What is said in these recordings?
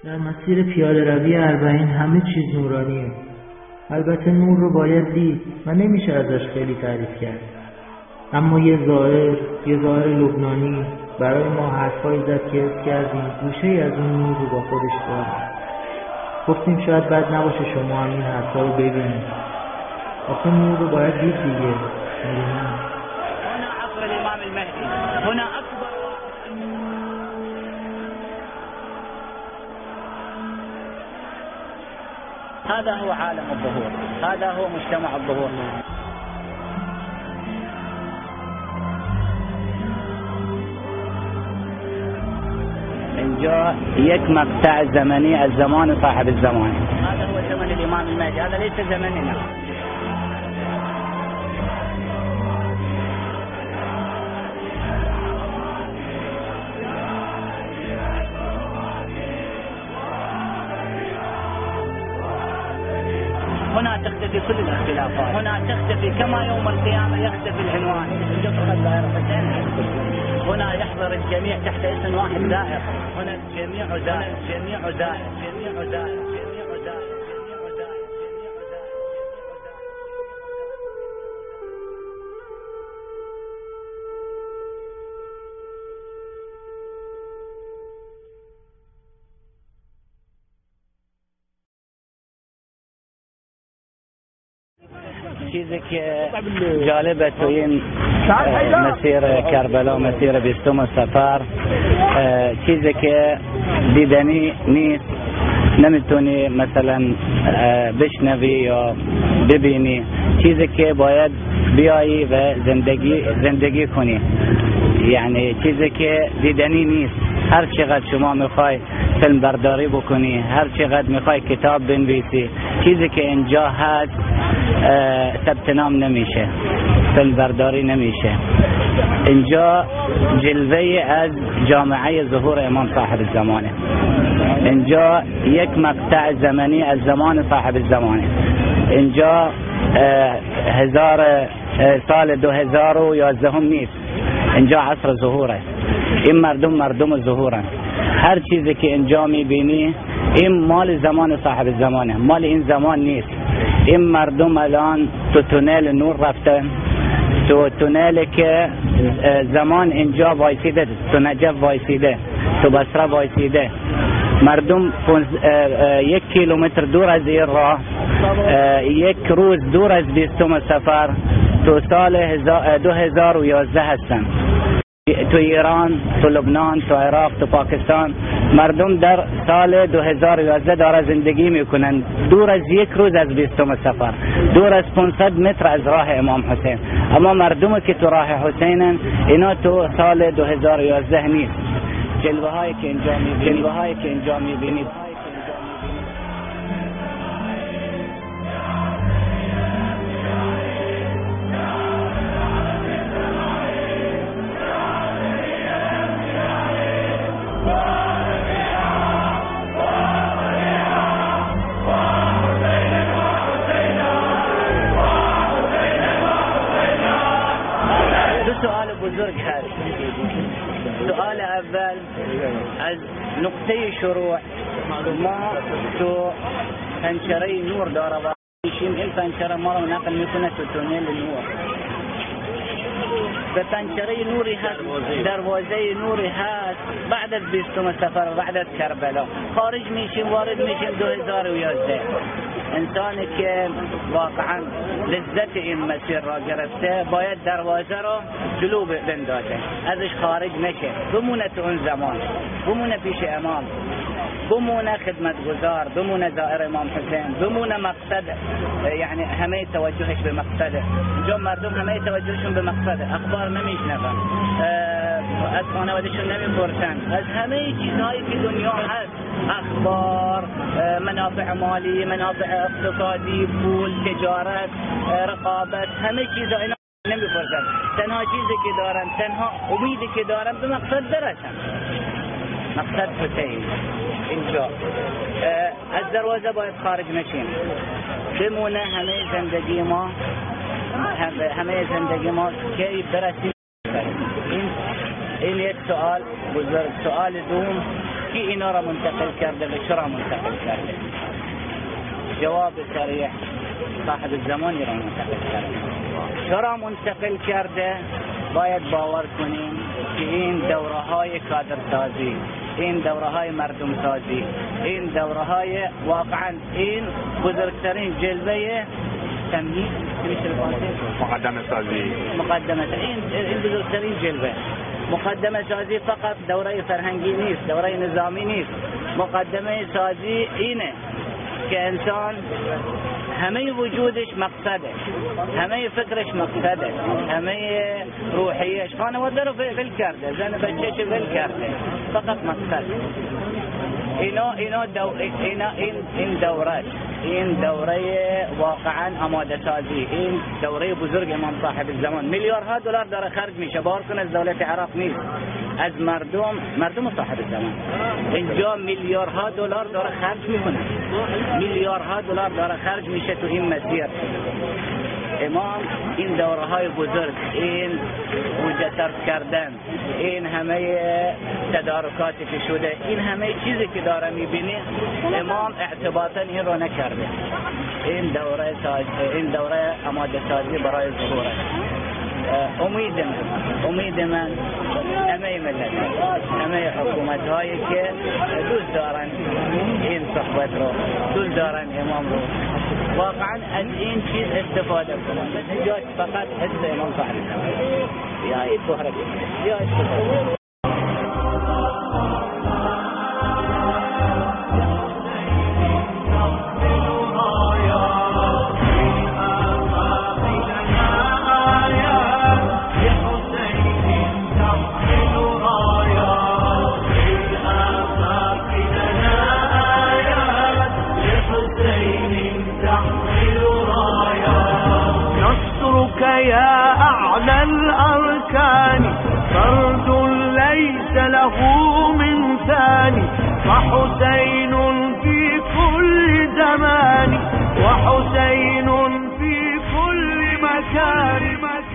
در مسیر پیاده روی اربعین همه چیز نورانیه. البته نور رو باید دید و نمیشه ازش خیلی تعریف کرد. اما یه ظاهر لبنانی برای ما حرفایی زد که حس کردیم گوشه‌ای از اون نور رو با خودش داره. گفتیم شاید بد نباشه شما هم این حرفا رو ببینید. آخه نور رو باید دید دیگه. هنا عصر الإمام المهدي، هنا أكبر. هذا هو عالم الظهور، هذا هو مجتمع الظهور. اینجا یک مقطع زمانی از زمان صاحب الزمان. هذا هو زمن الإمام المهدي، هذا ليس زمننا. هنا تختفي كل الاختلافات، هنا تختفي كما يوم القيامة يختفي العنوان. هنا يحضر الجميع تحت اسم واحد دائر، هنا الجميع دائر، الجميع دائر، الجميع دائر، الجميع دائر، الجميع دائر. چیزی که جالبه تو این مسیر کربلا، مسیر 20 سفر، چیزی که دیدنی نیست، نمیتونی مثلا بشنوی یا ببینی، چیزی که باید بیایی و زندگی کنی. یعنی چیزی که دیدنی نیست. هر چقدر شما میخوای فیلم برداری بکنی، هر چقدر میخوای کتاب بنویسی، چیزی که اینجا هست ثبت نام نمیشه، فیلم برداری نمیشه. اینجا جلوه از جامعه ظهور امام صاحب الزمانه. اینجا یک مقطع زمانی از زمان صاحب الزمانه. اینجا سال 2011 هم نیست. اینجا عصر ظهوره. این مردم ظهورن. هر چیزی که اینجا میبینی این مال زمان صاحب الزمانه، مال این زمان نیست. این مردم الان تو تونل نور رفتن، تو تونلی که زمان اینجا وایسیده، تو نجف وایسیده، تو بصره وایسیده. مردم 1 کیلومتر دور از این راه، 1 روز دور از 20 سفر تو سال 2011 هستن. تو ایران، تو لبنان، تو عراق، تو پاکستان مردم در سال 2011 داره زندگی میکنن، دور از 1 روز از 20 سفر، دور از 500 متر از راه امام حسین. اما مردم که تو راه حسینن اینا تو سال 2011 نیست. جلوه هایی که اینجا میبینید بزرگ هست. سؤال اول از نقطه شروع ما تو پنجره نور داره و این پنجره ما رو نقل میکنه تو تونل نور. به پنجره نوری هست، دروازه نوری هست. بعد از 20 سفر، بعد از کربلا خارج میشیم، وارد میشیم 2011. انسانی که واقعا لذت این مسیر را گرفته باید دروازه را جلو بندازه، ازش خارج نشه، بمونه تو اون زمان، بمونه پیش امام، بمونه خدمتگزار، بمونه زائر امام حسین، بمونه مقصد. یعنی همه توجهش به مقصده. اینجا مردم همه توجهشون به مقصده، اخبار نمیشنون، از خانوادهشون نمیپرسن، از همه چیزهایی که دنیا هست، اخبار، منافع مالی، منافع اقتصادی، پول، تجارت، رقابت، همه چیزها اینا نمیپرسن. تنها چیزی که دارن، تنها امیدی که دارن به مقصد برسن، مقصد حسین. اینجا از دروازه باید خارج نشیم، بمونه همه زندگی ما که برسیم. این یک سوال بزرگ. سوال دوم کی اینا را منتقل کرده و چرا منتقل کرده؟ جواب سریع صاحب الزمانی را منتقل کرده. چرا منتقل کرده؟ باید باور کنیم که این دوره های کادرسازی، این دوره های مردم سازی، این دوره های واقعا این بزرگترین جلوه تمهید مقدمه سازی، این بزرگترین جلوه. مقدمه سازی فقط دوره فرهنگی نیست، دوره نظامی نیست. مقدمه سازی اینه که انسان همه وجودش مقصده، همه فکرش مقصده، همه روحیش خانواده رو ول کرده، زن بچهش ول کرده، فقط مقصد. این دوره واقعا آماده سازی، این دوره بزرگ امام صاحب الزمان. میلیاردها دلار داره خرج میشه، بار کن از دولت عراق نیست، از مردم صاحب الزمان. اینجا میلیاردها دلار داره خرج میکنه، میلیاردها دلار داره خرج میشه تو این مسیر. امام این دوره های بزرگ، این بودجه صرف کردن، این همه تدارکاتی که شده، این همه چیزی که داره میبینی، امام اعتباطا این رو نکرده. این دوره آماده سازی برای ظهوره. امید من همه ملت، همه حکومت هایی که دوست دارن این صحبت رو، دوست دارن امام رو، واقعا از این چیز استفاده کنن. نجات فقط حس امام صاحب الزمان یا این بحرک یا استفاده. يا أعلى الأركان فرد ليس له من ثاني فحسين في كل زمان وحسين في كل مكان.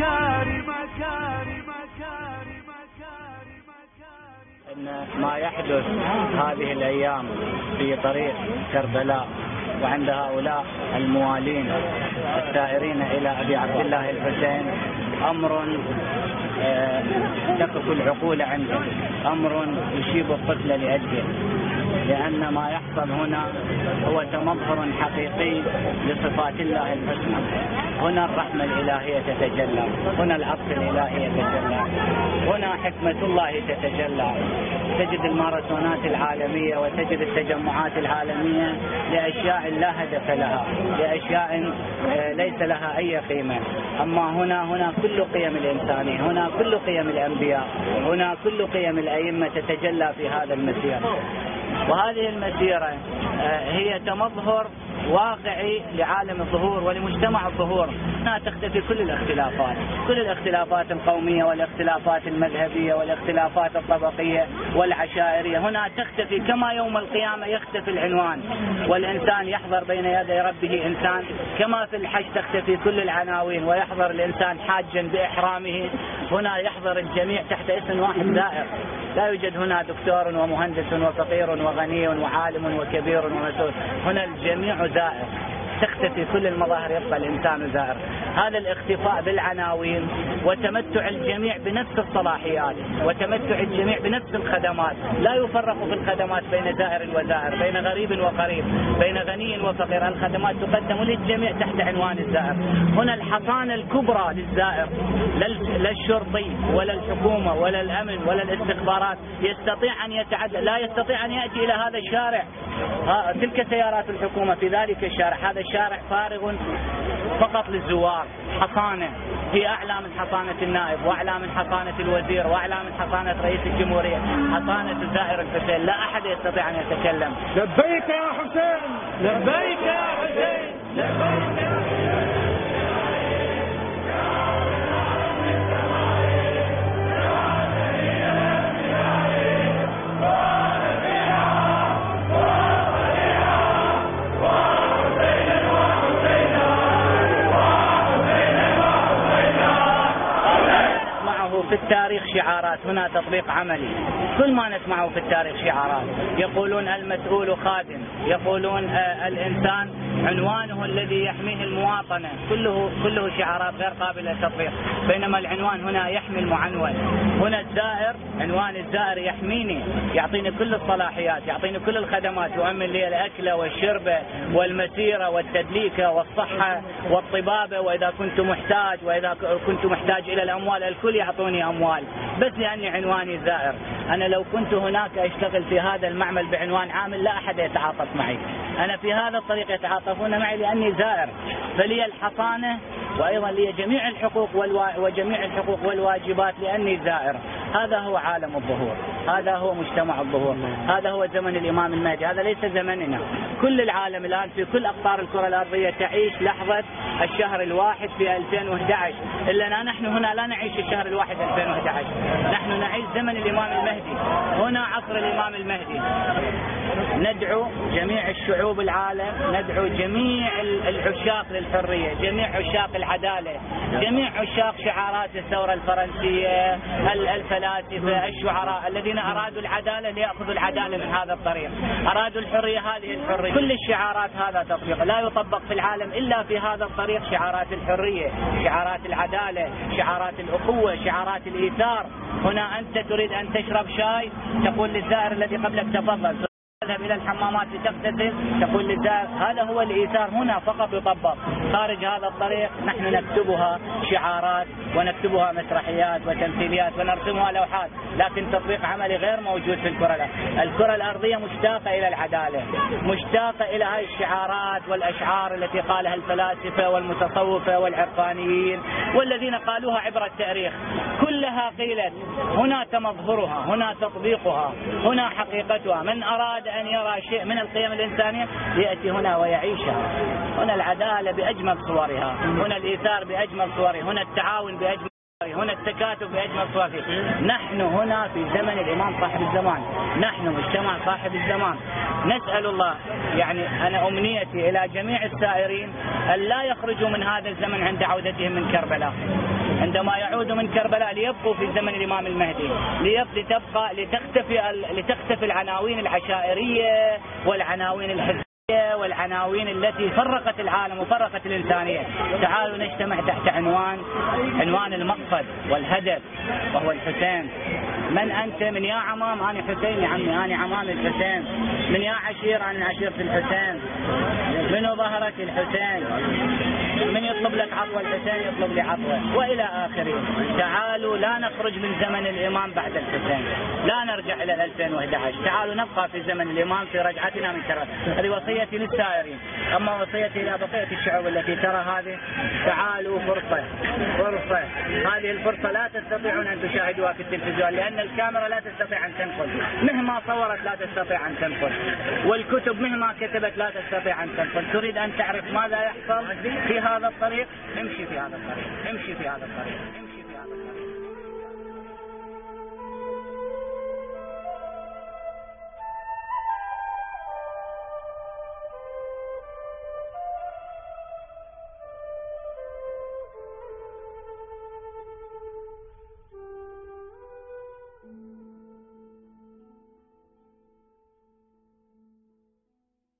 إن ما يحدث هذه الأيام في طريق كربلاء وعند هؤلاء الموالين السائرين إلى أبي عبد الله الحسين أمر تقف العقول عنده، أمر يشيب الطفل لأجله، لأن ما يحصل هنا هو تمظهر حقيقي لصفات الله الحسنى. هنا الرحمة الإلهية تتجلى، هنا العطف الإلهي يتجلى، هنا حكمة الله تتجلى. تجد الماراثونات العالمية وتجد التجمعات العالمية لأشياء لا هدف لها، لأشياء ليس لها أي قيمة. أما هنا كل قيم الإنسانية، هنا كل قيم الأنبياء، هنا كل قيم الأئمة تتجلى في هذا المسير. وهذه المسيرة هي تمظهر واقعي لعالم الظهور ولمجتمع الظهور. هنا تختفي كل الاختلافات القومية والاختلافات المذهبية والاختلافات الطبقية والعشائرية، هنا تختفي كما يوم القيامة يختفي العنوان والإنسان يحضر بين يدي ربه إنسان، كما في الحج تختفي كل العناوين ويحضر الإنسان حاجا بإحرامه. هنا يحضر الجميع تحت اسم واحد زائر، لا يوجد هنا دكتور ومهندس وفقير وغني وعالم وكبير ومسؤول، هنا الجميع زائر، تختفي كل المظاهر، يبقى الإنسان زائر. هذا الاختفاء بالعناوين وتمتع الجميع بنفس الصلاحيات وتمتع الجميع بنفس الخدمات، لا يفرق في الخدمات بين زائر وزائر، بين غريب وقريب، بين غني وفقير، الخدمات تقدم للجميع تحت عنوان الزائر. هنا الحصانة الكبرى للزائر، لا الشرطي ولا الحكومة ولا الأمن ولا الاستخبارات يستطيع أن يتعدى، لا يستطيع أن يأتي إلى هذا الشارع. تلك سيارات الحكومة في ذلك الشارع، هذا الشارع فارغ فقط للزوار. حصانة هي أعلى من حصانة النائب وأعلى من حصانة الوزير وأعلى من حصانة رئيس الجمهورية، حصانة الزائر الحسين، لا أحد يستطيع أن يتكلم. لبيك يا حسين، لبيك يا حسين، لبيك يا حسين. في التاريخ شعارات، هنا تطبيق عملي. كل ما نسمعه في التاريخ شعارات، يقولون المسؤول خادم، يقولون الإنسان عنوانه الذي يحميه المواطنة، كله شعارات غير قابلة للتطبيق. بينما العنوان هنا يحمي المعنون. هنا الزائر، عنوان الزائر يحميني، يعطيني كل الصلاحيات، يعطيني كل الخدمات، يؤمن لي الأكل والشرب والمسيرة والتدليكة والصحة والطبابة، وإذا كنت محتاج إلى الأموال الكل يعطوني أموال، بس لأني عنواني زائر. أنا لو كنت هناك أشتغل في هذا المعمل بعنوان عامل لا أحد يتعاطف معي، أنا في هذا الطريق يتعاطفون معي لأني زائر، فلي الحصانة وأيضا لي جميع الحقوق والواجبات لأني زائر. هذا هو عالم الظهور، هذا هو مجتمع الظهور، هذا هو زمن الإمام المهدي، هذا ليس زمننا. كل العالم الآن في كل أقطار الكرة الأرضية تعيش لحظة الشهر الواحد في 2011، إلا نحن هنا لا نعيش الشهر الواحد 2011، نحن نعيش زمن الإمام المهدي، هنا عصر الإمام المهدي. ندعو جميع الشعوب العالم، ندعو جميع العشاق للحرية، جميع عشاق العدالة، جميع عشاق شعارات الثورة الفرنسية، الفلاسفة، الشعراء الذين أرادوا العدالة ليأخذوا العدالة من هذا الطريق، أرادوا الحرية هذه الحرية. كل الشعارات هذا تطبيق لا يطبق في العالم إلا في هذا الطريق، شعارات الحرية، شعارات العدالة، شعارات الأخوة، شعارات الإيثار. هنا أنت تريد أن تشرب شاي، تقول للزائر الذي قبلك تفضل، تذهب إلى الحمامات لتغتسل، تقول للزائر. هذا هو الإيثار، هنا فقط يطبق. خارج هذا الطريق نحن نكتبها شعارات ونكتبها مسرحيات وتمثيليات ونرسمها لوحات، لكن تطبيق عملي غير موجود في الكرة الأرضية مشتاقة إلى العدالة، مشتاقة إلى هذه الشعارات والأشعار التي قالها الفلاسفة والمتصوفة والعرفانيين والذين قالوها عبر التاريخ، كلها قيلت. هنا تمظهرها، هنا تطبيقها، هنا حقيقتها. من أراد أن يرى شيء من القيم الإنسانية يأتي هنا ويعيشها. هنا العدالة بأجمل صورها، هنا الإيثار بأجمل صورها، هنا التعاون بأجمل صورها، هنا التكاتف بأجمل صورها. نحن هنا في زمن الإمام صاحب الزمان، نحن مجتمع صاحب الزمان. نسأل الله، يعني أنا أمنيتي إلى جميع السائرين أن لا يخرجوا من هذا الزمن عند عودتهم من كربلاء. عندما يعودوا من كربلاء ليبقوا في زمن الإمام المهدي، لتختفي العناوين العشائرية والعناوين الحزبية والعناوين التي فرقت العالم وفرقت الإنسانية. تعالوا نجتمع تحت عنوان المقصد والهدف، وهو الحسين. من أنت؟ من يا عمام أنا حسين يا عمي، أنا عمام الحسين. من يا عشير أنا عشيرة الحسين. من ظهرك الحسين. من يطلب لك عطوة الحسين يطلب لي عطوة، وإلى آخره. تعالوا لا نخرج من زمن الإمام بعد الحسين، لا نرجع إلى 2011. تعالوا نبقى في زمن الإمام في رجعتنا من كربلاء. هذه وصيتي للسائرين. أما وصيتي إلى بقية الشعوب التي ترى هذه، تعالوا فرصة. هذه الفرصة لا تستطيعون أن تشاهدوها في التلفزيون، لأن الكاميرا لا تستطيع أن تنقل، مهما صورت لا تستطيع أن تنقل، والكتب مهما كتبت لا تستطيع أن تنقل. تريد أن تعرف ماذا يحصل في هذا الطريق؟ امشي في هذا الطريق، امشي في هذا الطريق، امشي في هذا الطريق.